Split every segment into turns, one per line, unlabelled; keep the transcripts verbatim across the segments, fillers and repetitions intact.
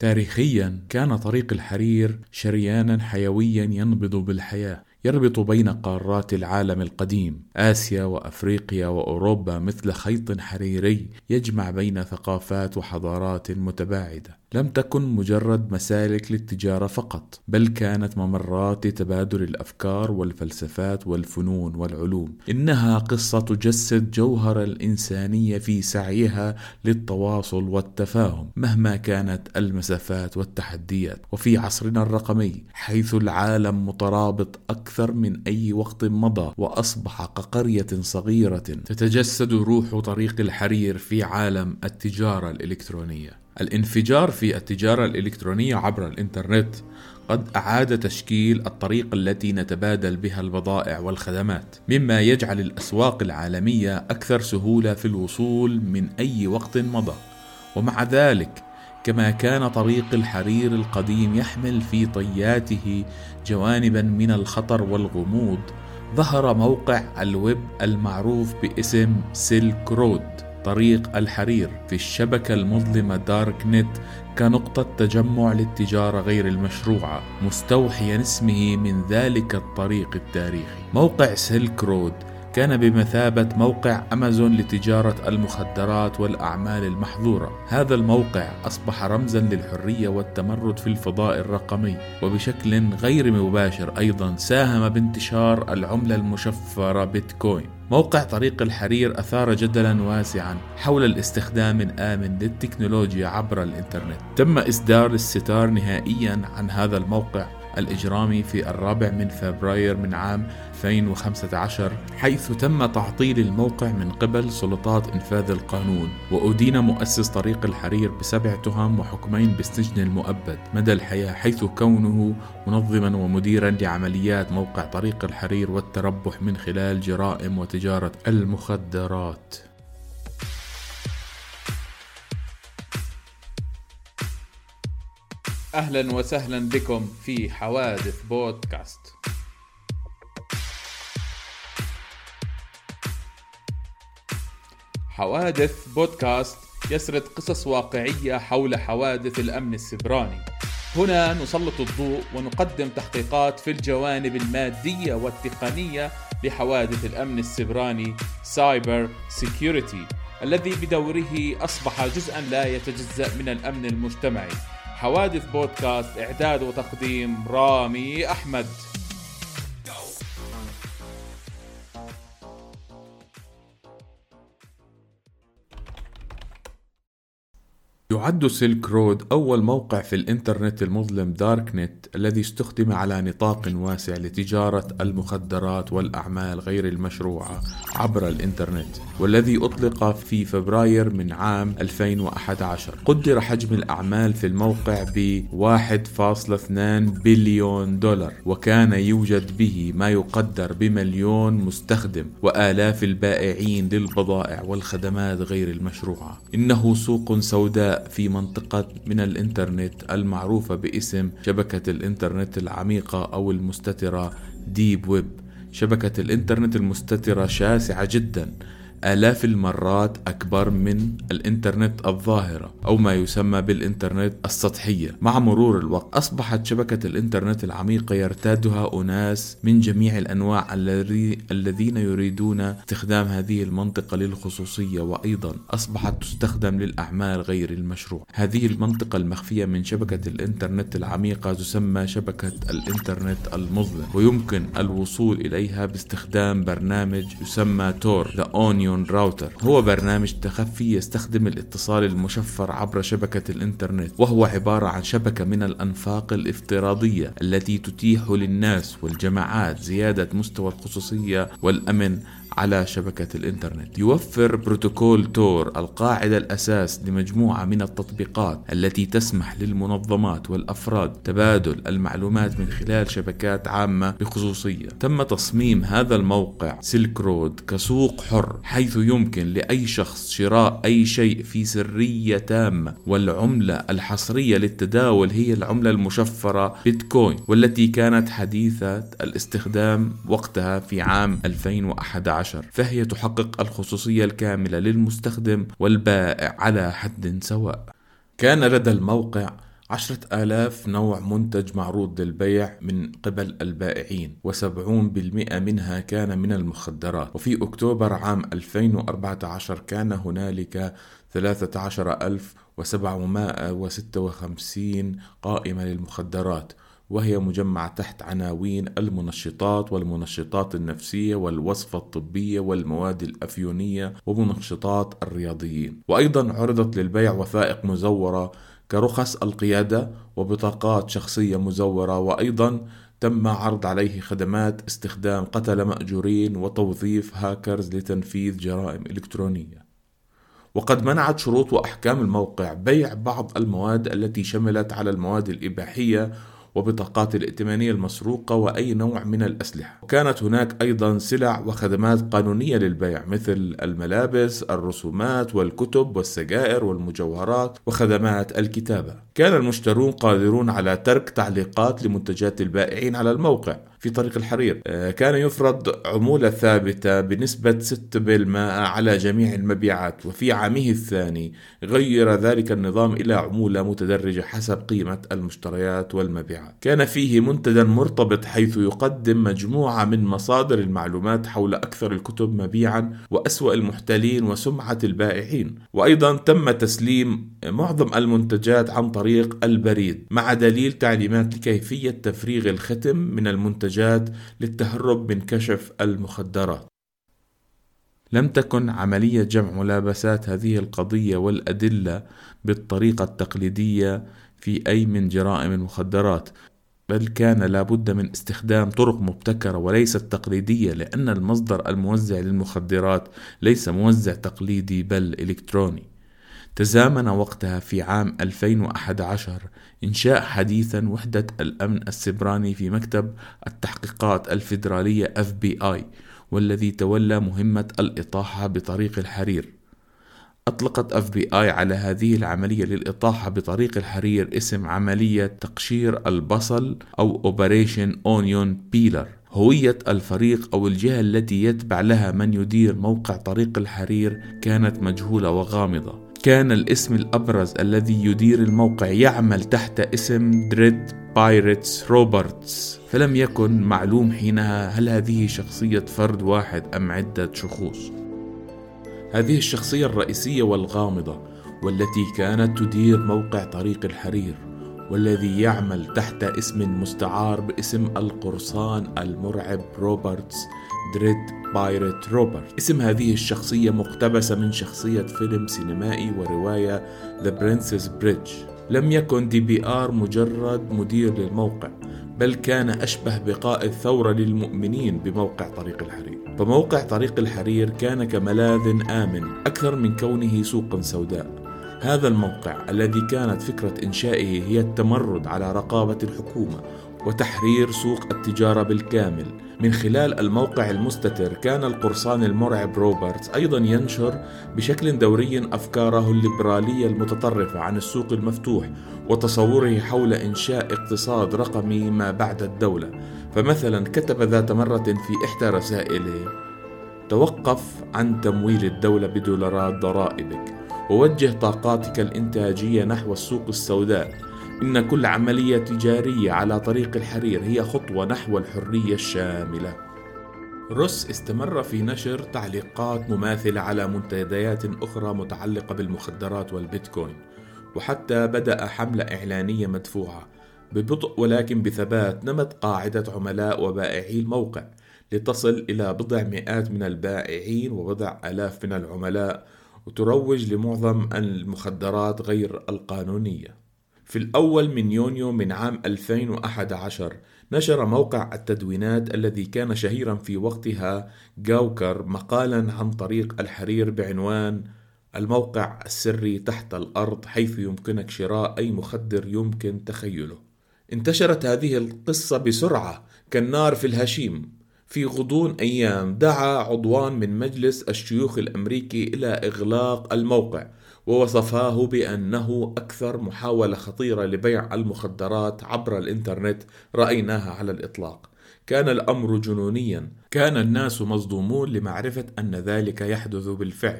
تاريخيا كان طريق الحرير شريانا حيويا ينبض بالحياة، يربط بين قارات العالم القديم آسيا وأفريقيا وأوروبا مثل خيط حريري يجمع بين ثقافات وحضارات متباعدة. لم تكن مجرد مسالك للتجارة فقط، بل كانت ممرات لتبادل الأفكار والفلسفات والفنون والعلوم. إنها قصة تجسد جوهر الإنسانية في سعيها للتواصل والتفاهم مهما كانت المسافات والتحديات. وفي عصرنا الرقمي حيث العالم مترابط أكثر من أي وقت مضى، وأصبح كقرية صغيرة، تتجسد روح طريق الحرير في عالم التجارة الإلكترونية. الانفجار في التجارة الإلكترونية عبر الإنترنت قد أعاد تشكيل الطريقة التي نتبادل بها البضائع والخدمات، مما يجعل الأسواق العالمية أكثر سهولة في الوصول من أي وقت مضى. ومع ذلك، كما كان طريق الحرير القديم يحمل في طياته جوانبا من الخطر والغموض، ظهر موقع الويب المعروف باسم سيلك رود طريق الحرير في الشبكة المظلمة دارك نت كنقطة تجمع للتجارة غير المشروعة، مستوحيا اسمه من ذلك الطريق التاريخي. موقع سيلك رود كان بمثابة موقع أمازون لتجارة المخدرات والأعمال المحظورة. هذا الموقع أصبح رمزا للحرية والتمرد في الفضاء الرقمي، وبشكل غير مباشر أيضا ساهم بانتشار العملة المشفرة بيتكوين. موقع طريق الحرير أثار جدلا واسعا حول الاستخدام الآمن للتكنولوجيا عبر الإنترنت. تم إصدار الستار نهائيا عن هذا الموقع الإجرامي في الرابع من فبراير من عام ألفين وخمسة عشر، حيث تم تعطيل الموقع من قبل سلطات إنفاذ القانون، وأدين مؤسس طريق الحرير بسبع تهم وحكمين بالسجن المؤبد مدى الحياة، حيث كونه منظما ومديرا لعمليات موقع طريق الحرير والتربح من خلال جرائم وتجارة المخدرات. أهلا وسهلا بكم في حوادث بودكاست. حوادث بودكاست يسرد قصص واقعية حول حوادث الأمن السيبراني. هنا نسلط الضوء ونقدم تحقيقات في الجوانب المادية والتقنية لحوادث الأمن السيبراني سايبر سيكيورتي، الذي بدوره أصبح جزءا لا يتجزأ من الأمن المجتمعي. حوادث بودكاست، إعداد وتقديم رامي أحمد. يعد سيلك رود أول موقع في الإنترنت المظلم دارك نت الذي استخدم على نطاق واسع لتجارة المخدرات والأعمال غير المشروعة عبر الإنترنت، والذي أطلق في فبراير من عام ألفين وأحد عشر. قدر حجم الأعمال في الموقع ب واحد فاصلة اثنين بليون دولار، وكان يوجد به ما يقدر بمليون مستخدم وآلاف البائعين للبضائع والخدمات غير المشروعة. إنه سوق سوداء في منطقة من الإنترنت المعروفة باسم شبكة الإنترنت العميقة أو المستترة ديب ويب. شبكة الإنترنت المستترة شاسعة جدا، آلاف المرات أكبر من الإنترنت الظاهرة أو ما يسمى بالإنترنت السطحية. مع مرور الوقت أصبحت شبكة الإنترنت العميقة يرتادها أناس من جميع الأنواع الذين يريدون استخدام هذه المنطقة للخصوصية، وأيضا أصبحت تستخدم للأعمال غير المشروع. هذه المنطقة المخفية من شبكة الإنترنت العميقة تسمى شبكة الإنترنت المظلم، ويمكن الوصول إليها باستخدام برنامج يسمى تور The Onion راوتر. هو برنامج تخفي يستخدم الاتصال المشفر عبر شبكة الإنترنت، وهو عبارة عن شبكة من الأنفاق الافتراضية التي تتيح للناس والجماعات زيادة مستوى الخصوصية والأمن على شبكة الإنترنت. يوفر بروتوكول تور القاعدة الأساس لمجموعة من التطبيقات التي تسمح للمنظمات والأفراد تبادل المعلومات من خلال شبكات عامة بخصوصية. تم تصميم هذا الموقع سيلك رود كسوق حر، حيث يمكن لأي شخص شراء أي شيء في سرية تامة، والعملة الحصرية للتداول هي العملة المشفرة بيتكوين، والتي كانت حديثة الاستخدام وقتها في عام ألفين وأحد عشر. فهي تحقق الخصوصية الكاملة للمستخدم والبائع على حد سواء. كان لدى الموقع عشرة آلاف نوع منتج معروض للبيع من قبل البائعين، وسبعون بالمئة منها كان من المخدرات. وفي أكتوبر عام ألفين وأربعة عشر كان هنالك ثلاثة عشر ألف وسبعمائة وستة وخمسين قائمة للمخدرات، وهي مجمعة تحت عناوين المنشطات والمنشطات النفسية والوصفة الطبية والمواد الأفيونية ومنشطات الرياضيين. وأيضا عرضت للبيع وثائق مزورة كرخص القيادة وبطاقات شخصية مزورة، وأيضا تم عرض عليه خدمات استخدام قتلة مأجورين وتوظيف هاكرز لتنفيذ جرائم إلكترونية. وقد منعت شروط وأحكام الموقع بيع بعض المواد التي شملت على المواد الإباحية وبطاقات الائتمانية المسروقة وأي نوع من الأسلحة. وكانت هناك أيضا سلع وخدمات قانونية للبيع مثل الملابس، الرسومات والكتب والسجائر والمجوهرات وخدمات الكتابة. كان المشترون قادرون على ترك تعليقات لمنتجات البائعين على الموقع في طريق الحرير. كان يفرض عمولة ثابتة بنسبة ستة بالمئة على جميع المبيعات، وفي عامه الثاني غير ذلك النظام إلى عمولة متدرجة حسب قيمة المشتريات والمبيعات. كان فيه منتدى مرتبط حيث يقدم مجموعة من مصادر المعلومات حول أكثر الكتب مبيعا وأسوأ المحتلين وسمعة البائعين. وأيضا تم تسليم معظم المنتجات عن طريق البريد مع دليل تعليمات لكيفية تفريغ الختم من المنتجات للتهرب من كشف المخدرات. لم تكن عملية جمع ملابسات هذه القضية والأدلة بالطريقة التقليدية في أي من جرائم المخدرات، بل كان لابد من استخدام طرق مبتكرة وليست تقليدية، لأن المصدر الموزع للمخدرات ليس موزع تقليدي بل إلكتروني. تزامن وقتها في عام ألفين وأحد عشر إنشاء حديثا وحدة الأمن السيبراني في مكتب التحقيقات الفيدرالية إف بي آي، والذي تولى مهمة الإطاحة بطريق الحرير. أطلقت إف بي آي على هذه العملية للإطاحة بطريق الحرير اسم عملية تقشير البصل أو Operation Onion Peeler. هوية الفريق أو الجهة التي يتبع لها من يدير موقع طريق الحرير كانت مجهولة وغامضة. كان الاسم الأبرز الذي يدير الموقع يعمل تحت اسم دريد بايرتس روبرتس، فلم يكن معلوم حينها هل هذه شخصية فرد واحد أم عدة شخوص. هذه الشخصية الرئيسية والغامضة والتي كانت تدير موقع طريق الحرير والذي يعمل تحت اسم مستعار باسم القرصان المرعب روبرتس دريد بايرت روبرت. اسم هذه الشخصية مقتبسة من شخصية فيلم سينمائي ورواية The Princess Bridge. لم يكن دي بي آر مجرد مدير للموقع، بل كان أشبه بقائد ثورة للمؤمنين بموقع طريق الحرير. فموقع طريق الحرير كان كملاذ آمن أكثر من كونه سوقا سوداء. هذا الموقع الذي كانت فكرة إنشائه هي التمرد على رقابة الحكومة وتحرير سوق التجارة بالكامل. من خلال الموقع المستتر كان القرصان المرعب روبرتس أيضا ينشر بشكل دوري أفكاره الليبرالية المتطرفة عن السوق المفتوح وتصوره حول إنشاء اقتصاد رقمي ما بعد الدولة. فمثلا كتب ذات مرة في إحدى رسائله: توقف عن تمويل الدولة بدولارات ضرائبك ووجه طاقاتك الإنتاجية نحو السوق السوداء. إن كل عملية تجارية على طريق الحرير هي خطوة نحو الحرية الشاملة. روس استمر في نشر تعليقات مماثلة على منتديات أخرى متعلقة بالمخدرات والبيتكوين، وحتى بدأ حملة إعلانية مدفوعة. ببطء ولكن بثبات نمت قاعدة عملاء وبائعي الموقع لتصل إلى بضع مئات من البائعين وبضع آلاف من العملاء، وتروج لمعظم المخدرات غير القانونية. في الأول من يونيو من عام ألفين وأحد عشر نشر موقع التدوينات الذي كان شهيرا في وقتها جاوكر مقالا عن طريق الحرير بعنوان الموقع السري تحت الأرض حيث يمكنك شراء أي مخدر يمكن تخيله. انتشرت هذه القصة بسرعة كالنار في الهشيم. في غضون أيام دعا عضوان من مجلس الشيوخ الأمريكي إلى إغلاق الموقع، ووصفاه بأنه أكثر محاولة خطيرة لبيع المخدرات عبر الإنترنت رأيناها على الإطلاق. كان الأمر جنونيا. كان الناس مصدومون لمعرفة أن ذلك يحدث بالفعل.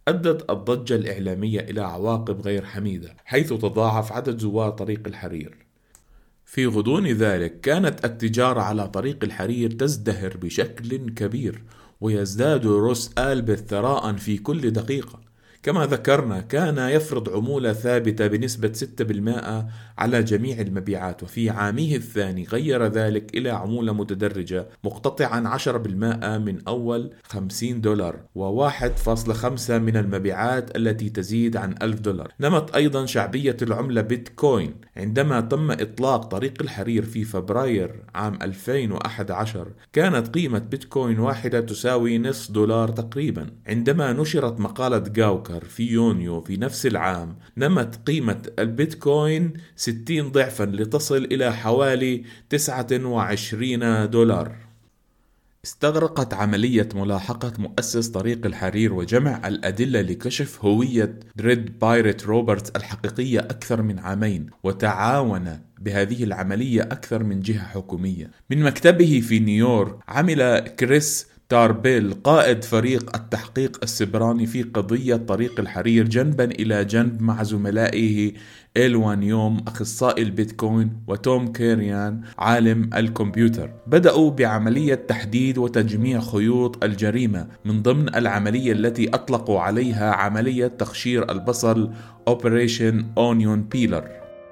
أدت الضجة الإعلامية إلى عواقب غير حميدة، حيث تضاعف عدد زوار طريق الحرير. في غضون ذلك كانت التجارة على طريق الحرير تزدهر بشكل كبير، ويزداد روس ألبث ثراء في كل دقيقة. كما ذكرنا كان يفرض عمولة ثابتة بنسبة ستة بالمئة على جميع المبيعات، وفي عامه الثاني غير ذلك إلى عمولة متدرجة مقتطعا عشرة بالمئة من أول خمسين دولار وواحد فاصلة خمسة من المبيعات التي تزيد عن ألف دولار. نمت أيضا شعبية العملة بيتكوين عندما تم إطلاق طريق الحرير في فبراير عام ألفين وأحد عشر. كانت قيمة بيتكوين واحدة تساوي نصف دولار تقريبا. عندما نشرت مقالة جاوكر في يونيو في نفس العام نمت قيمة البيتكوين ستين ضعفا لتصل إلى حوالي تسعة وعشرين دولار. استغرقت عملية ملاحقة مؤسس طريق الحرير وجمع الأدلة لكشف هوية دريد بايرت روبرتس الحقيقية أكثر من عامين، وتعاون بهذه العملية أكثر من جهة حكومية. من مكتبه في نيويورك عمل كريس تاربيل قائد فريق التحقيق السبراني في قضية طريق الحرير جنبا إلى جنب مع زملائه إلوان يوم أخصائي البيتكوين وتوم كيريان عالم الكمبيوتر. بدأوا بعملية تحديد وتجميع خيوط الجريمة من ضمن العملية التي أطلقوا عليها عملية تخشير البصل Operation Onion Peeler.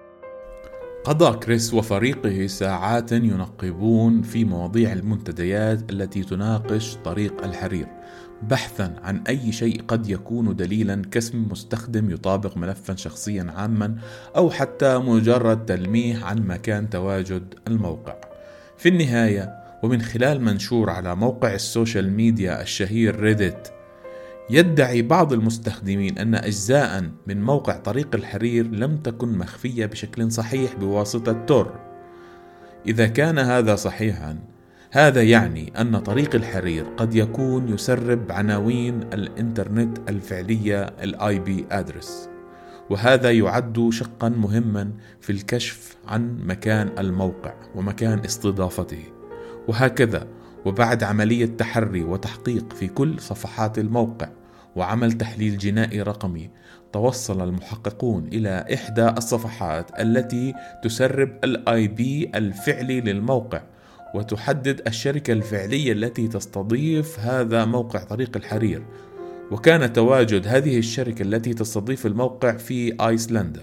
قضى كريس وفريقه ساعات ينقبون في مواضيع المنتديات التي تناقش طريق الحرير، بحثا عن أي شيء قد يكون دليلا كاسم مستخدم يطابق ملفا شخصيا عاما، أو حتى مجرد تلميح عن مكان تواجد الموقع. في النهاية، ومن خلال منشور على موقع السوشيال ميديا الشهير ريديت، يدعي بعض المستخدمين أن أجزاء من موقع طريق الحرير لم تكن مخفية بشكل صحيح بواسطة تور. إذا كان هذا صحيحا، هذا يعني أن طريق الحرير قد يكون يسرب عناوين الإنترنت الفعلية الآي بي أدرس، وهذا يعد شقا مهما في الكشف عن مكان الموقع ومكان استضافته. وهكذا، وبعد عملية تحري وتحقيق في كل صفحات الموقع وعمل تحليل جنائي رقمي، توصل المحققون إلى إحدى الصفحات التي تسرب الآي بي الفعلي للموقع، وتحدد الشركة الفعلية التي تستضيف هذا موقع طريق الحرير. وكان تواجد هذه الشركة التي تستضيف الموقع في أيسلندا.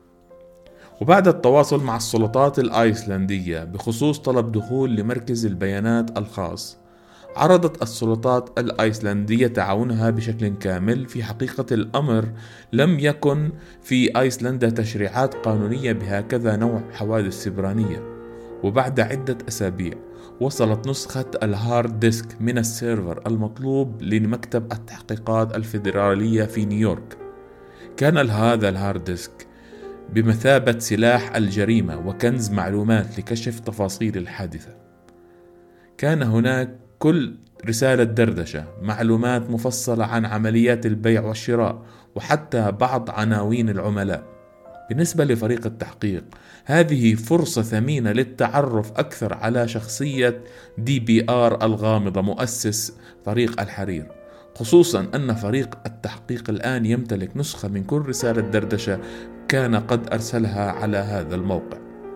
وبعد التواصل مع السلطات الأيسلندية بخصوص طلب دخول لمركز البيانات الخاص، عرضت السلطات الأيسلندية تعاونها بشكل كامل. في حقيقة الأمر لم يكن في أيسلندا تشريعات قانونية بهكذا نوع حوادث سبرانية. وبعد عدة أسابيع وصلت نسخة الهارد ديسك من السيرفر المطلوب لمكتب التحقيقات الفيدرالية في نيويورك. كان هذا الهارد ديسك بمثابة سلاح الجريمة وكنز معلومات لكشف تفاصيل الحادثة. كان هناك كل رسالة دردشة، معلومات مفصلة عن عمليات البيع والشراء، وحتى بعض عناوين العملاء. بالنسبة لفريق التحقيق، هذه فرصة ثمينة للتعرف أكثر على شخصية دي بي آر الغامضة مؤسس طريق الحرير، خصوصا أن فريق التحقيق الآن يمتلك نسخة من كل رسالة دردشة كان قد أرسلها على هذا الموقع.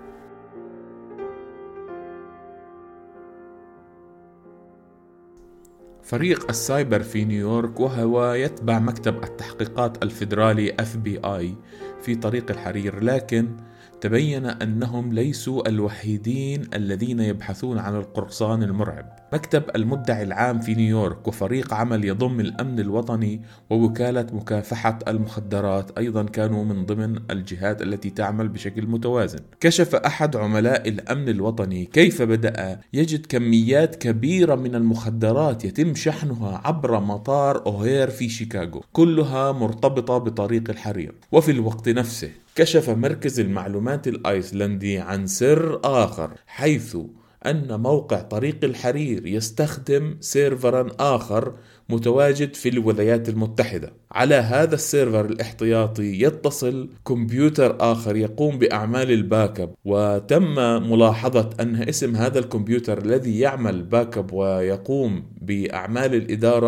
فريق السايبر في نيويورك، وهو يتبع مكتب التحقيقات الفيدرالي إف بي آي في طريق الحرير، لكن تبين أنهم ليسوا الوحيدين الذين يبحثون عن القرصان المرعب. مكتب المدعي العام في نيويورك وفريق عمل يضم الأمن الوطني ووكالة مكافحة المخدرات أيضا كانوا من ضمن الجهات التي تعمل بشكل متوازن. كشف أحد عملاء الأمن الوطني كيف بدأ يجد كميات كبيرة من المخدرات يتم شحنها عبر مطار أوهير في شيكاغو، كلها مرتبطة بطريق الحرير. وفي الوقت نفسه كشف مركز المعلومات الأيسلندي عن سر آخر، حيث أن موقع طريق الحرير يستخدم سيرفرا آخر متواجد في الولايات المتحدة. على هذا السيرفر الاحتياطي يتصل كمبيوتر آخر يقوم بأعمال الباك اب، وتم ملاحظة أن اسم هذا الكمبيوتر الذي يعمل باك اب ويقوم بأعمال الإدارة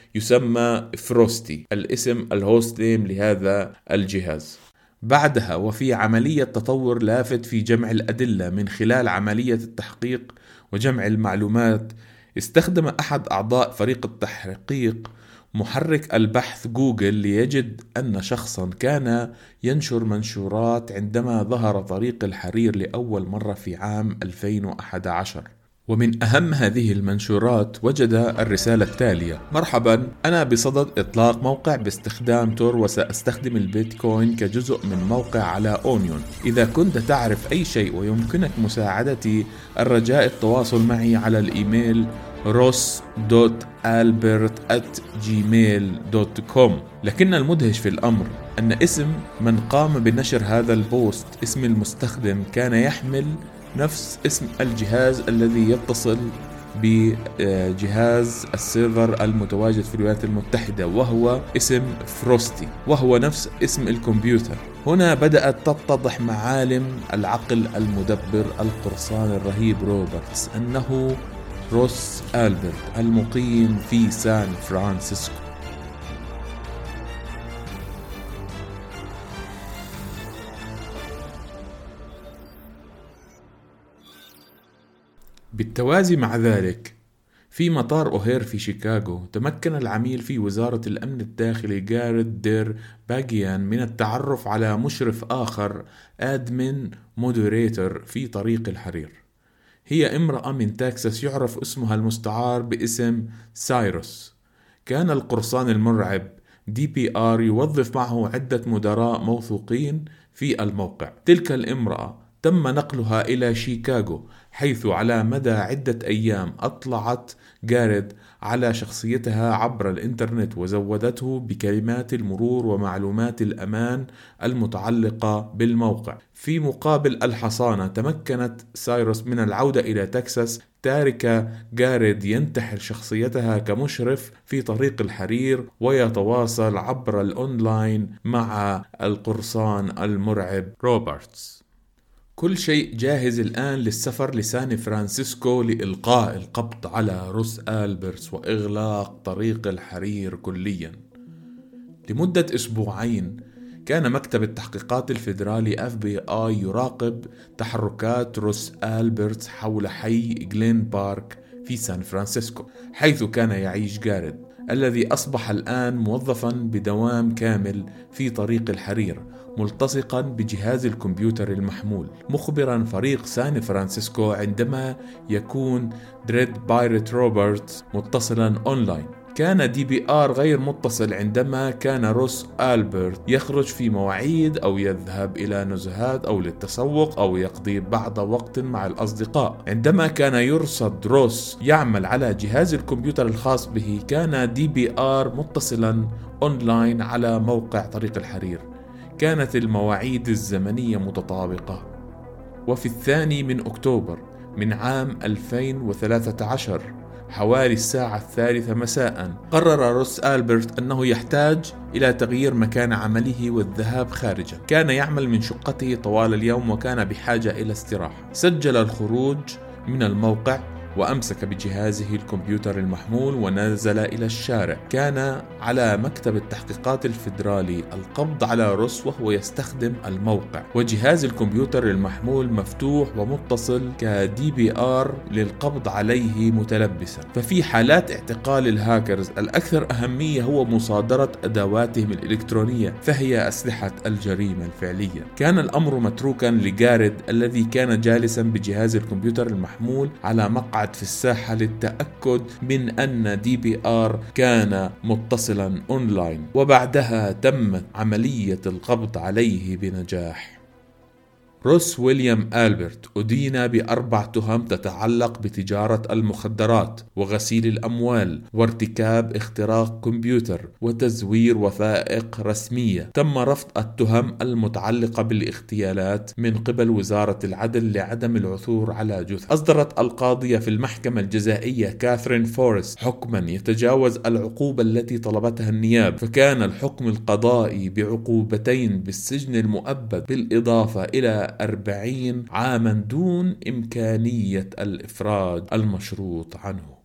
يسمى فروستي، الاسم الهوست نيم لهذا الجهاز. بعدها وفي عملية تطور لافت في جمع الأدلة من خلال عملية التحقيق وجمع المعلومات، استخدم أحد أعضاء فريق التحقيق محرك البحث جوجل ليجد أن شخصا كان ينشر منشورات عندما ظهر طريق الحرير لأول مرة في عام ألفين وأحد عشر. ومن أهم هذه المنشورات وجد الرسالة التالية: مرحبا، أنا بصدد إطلاق موقع باستخدام تور، وسأستخدم البيتكوين كجزء من موقع على أونيون. إذا كنت تعرف أي شيء ويمكنك مساعدتي، الرجاء التواصل معي على الإيميل روس دوت ألبرت آت جيميل دوت كوم. لكن المدهش في الأمر أن اسم من قام بنشر هذا البوست، اسم المستخدم، كان يحمل نفس اسم الجهاز الذي يتصل بجهاز السيرفر المتواجد في الولايات المتحدة، وهو اسم فروستي، وهو نفس اسم الكمبيوتر. هنا بدأت تتضح معالم العقل المدبر القرصان الرهيب روبرتس، أنه روس ألبرت المقيم في سان فرانسيسكو. بالتوازي مع ذلك، في مطار أوهير في شيكاغو، تمكن العميل في وزارة الأمن الداخلي جاريد دير باغيان من التعرف على مشرف آخر، أدمن مودريتور، في طريق الحرير. هي امرأة من تكساس يعرف اسمها المستعار باسم سايروس. كان القرصان المرعب دي بي آر يوظف معه عدة مدراء موثوقين في الموقع. تلك الامرأة تم نقلها إلى شيكاغو، حيث على مدى عدة أيام أطلعت جاريد على شخصيتها عبر الإنترنت، وزودته بكلمات المرور ومعلومات الأمان المتعلقة بالموقع. في مقابل الحصانة، تمكنت سايروس من العودة إلى تكساس، تاركة جاريد ينتحل شخصيتها كمشرف في طريق الحرير ويتواصل عبر الأونلاين مع القرصان المرعب روبرتس. كل شيء جاهز الآن للسفر لسان فرانسيسكو لإلقاء القبض على روس ألبرتس وإغلاق طريق الحرير كليا. لمدة أسبوعين كان مكتب التحقيقات الفيدرالي إف بي آي يراقب تحركات روس ألبرتس حول حي جلين بارك في سان فرانسيسكو، حيث كان يعيش جاريد، الذي أصبح الآن موظفا بدوام كامل في طريق الحرير، ملتصقا بجهاز الكمبيوتر المحمول، مخبرا فريق سان فرانسيسكو عندما يكون دريد بايرت روبرتس متصلا أونلاين. كان دي بي آر غير متصل عندما كان روس ألبرت يخرج في مواعيد أو يذهب إلى نزهات أو للتسوق أو يقضي بعض وقت مع الأصدقاء. عندما كان يرصد روس يعمل على جهاز الكمبيوتر الخاص به، كان دي بي آر متصلا أونلاين على موقع طريق الحرير. كانت المواعيد الزمنية متطابقة. وفي الثاني من أكتوبر من عام ألفين وثلاثة عشر، حوالي الساعة الثالثة مساء، قرر روس ألبرت أنه يحتاج إلى تغيير مكان عمله والذهاب خارجا. كان يعمل من شقته طوال اليوم وكان بحاجة إلى استراحة. سجل الخروج من الموقع وأمسك بجهازه الكمبيوتر المحمول ونزل إلى الشارع. كان على مكتب التحقيقات الفيدرالي القبض على روس وهو يستخدم الموقع، وجهاز الكمبيوتر المحمول مفتوح ومتصل كدي بي آر للقبض عليه متلبسا. ففي حالات اعتقال الهاكرز الأكثر أهمية هو مصادرة أدواتهم الإلكترونية، فهي أسلحة الجريمة الفعلية. كان الأمر متروكا لجاريد الذي كان جالسا بجهاز الكمبيوتر المحمول على مقعد في الساحة للتأكد من أن دي بي آر كان متصلا أونلاين، وبعدها تمت عملية القبض عليه بنجاح. روس ويليام ألبرت أدين بأربع تهم تتعلق بتجارة المخدرات وغسيل الأموال وارتكاب اختراق كمبيوتر وتزوير وثائق رسمية. تم رفض التهم المتعلقة بالاغتيالات من قبل وزارة العدل لعدم العثور على جثث. أصدرت القاضية في المحكمة الجزائية كاثرين فورست حكما يتجاوز العقوبة التي طلبتها النيابة، فكان الحكم القضائي بعقوبتين بالسجن المؤبد بالإضافة إلى أربعين عاما دون إمكانية الإفراج المشروط عنه.